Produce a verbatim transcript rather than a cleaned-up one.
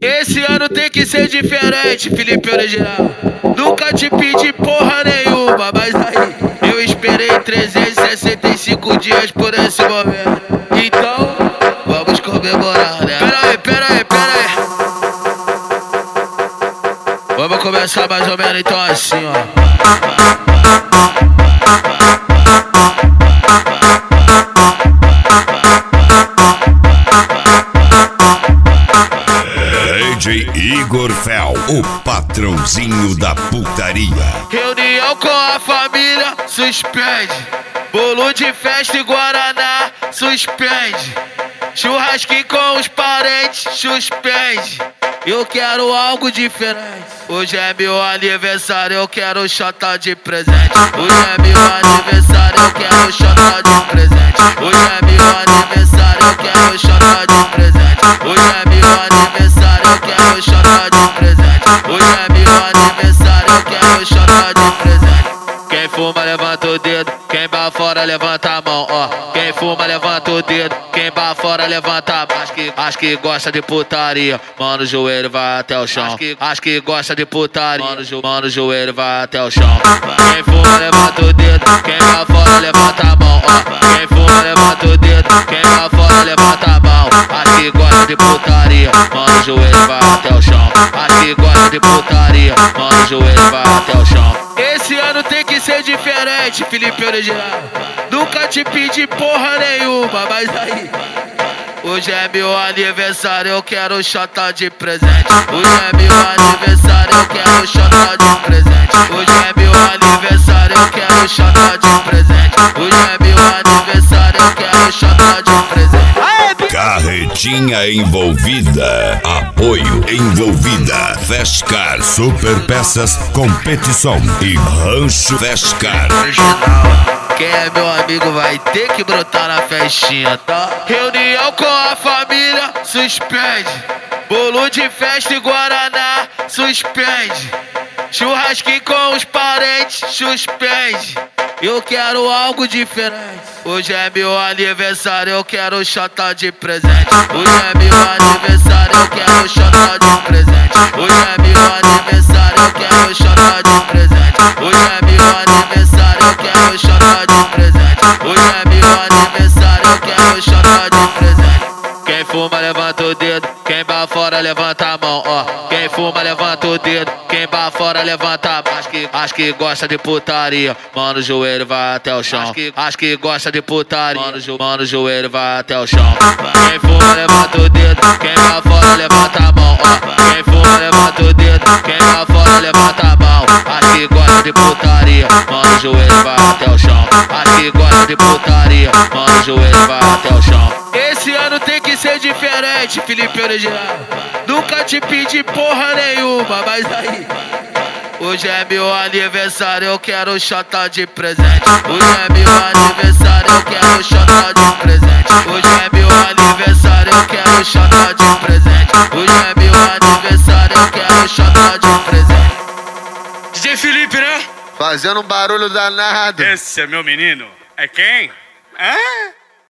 Esse ano tem que ser diferente, Felipe Original. Nunca te pedi porra nenhuma, mas aí eu esperei trezentos e sessenta e cinco dias por esse momento. Então, vamos comemorar, né? Pera aí, pera aí, pera aí. Vamos começar mais ou menos então assim, ó. D J Igor Fel, o patrãozinho da putaria. Reunião com a família, suspende. Bolo de festa e Guaraná, suspende. Churrasquinho com os parentes, suspende. Eu quero algo diferente. Hoje é meu aniversário, eu quero chata de presente. Hoje é meu aniversário, eu quero chata de presente. Hoje é meu aniversário, eu quero chata de presente. Hoje é meu aniversário, eu quero chata de presente. Hoje é meu aniversário, eu quero chata de presente. Quem fuma levanta o dedo, quem vai fora levanta a mão, ó. Quem fuma levanta o dedo, quem vai fora levanta a mão. Acho que, acho que gosta de putaria, mano, o joelho vai até o chão. Acho que, acho que gosta de putaria, mano, jo, mano, o joelho vai até o chão. Quem fuma levanta o dedo, quem vai fora levanta a mão, ó. Quem fuma levanta o dedo, quem vai fora levanta a mão. Acho que gosta de putaria, mano, o joelho vai até o chão. Acho que gosta de putaria, mano, o joelho vai até o chão. Esse ano tem que ser diferente, Felipe Original. Nunca te pedi porra nenhuma, mas aí hoje é meu aniversário, eu quero chata de presente. Hoje é meu aniversário, eu quero chata de presente. Hoje é meu aniversário, eu quero chata de presente. Hoje é meu aniversário, eu quero chata de presente. Carretinha envolvida, apoio envolvida, Fescar, Super Peças, Competição e Rancho Fescar. Quem é meu amigo vai ter que brotar na festinha, tá? Reunião com a família, suspende. Bolo de festa e Guaraná, suspende. Churrasquinho com os parentes, suspende. Eu quero algo diferente. Hoje é meu aniversário, eu quero chata de presente. Hoje é meu aniversário, eu quero chata de presente. Hoje é meu aniversário, eu quero chata de presente. Hoje é meu aniversário, eu quero chata de presente. Hoje é meu aniversário, eu quero chata de presente. Quem fuma levanta o dedo, quem vai fora levanta a mão, ó. Quem fuma levanta o dedo, quem vai fora levanta a mão. Acho que, acho que gosta de putaria, mano, o joelho vai até o chão. Acho que, acho que gosta de putaria, mano, jo, mano, o joelho vai até o chão. Quem fuma levanta o dedo, quem vai fora levanta a mão, ó. Quem fuma levanta o dedo, quem vai fora levanta a mão. Acho que gosta de putaria, mano, o joelho vai até o chão. Acho que gosta de putaria, mano, o joelho vai até o chão. Esse ano tem que ser diferente, Felipe Original. Nunca te pedi porra nenhuma, mas aí hoje é meu aniversário, eu quero chata de presente. Hoje é meu aniversário, eu quero chata de presente. Hoje é meu aniversário, eu quero chata de presente. Hoje é meu aniversário, eu quero chata de presente. D J Felipe, né? Fazendo um barulho danado. Esse é meu menino. É quem? Hã?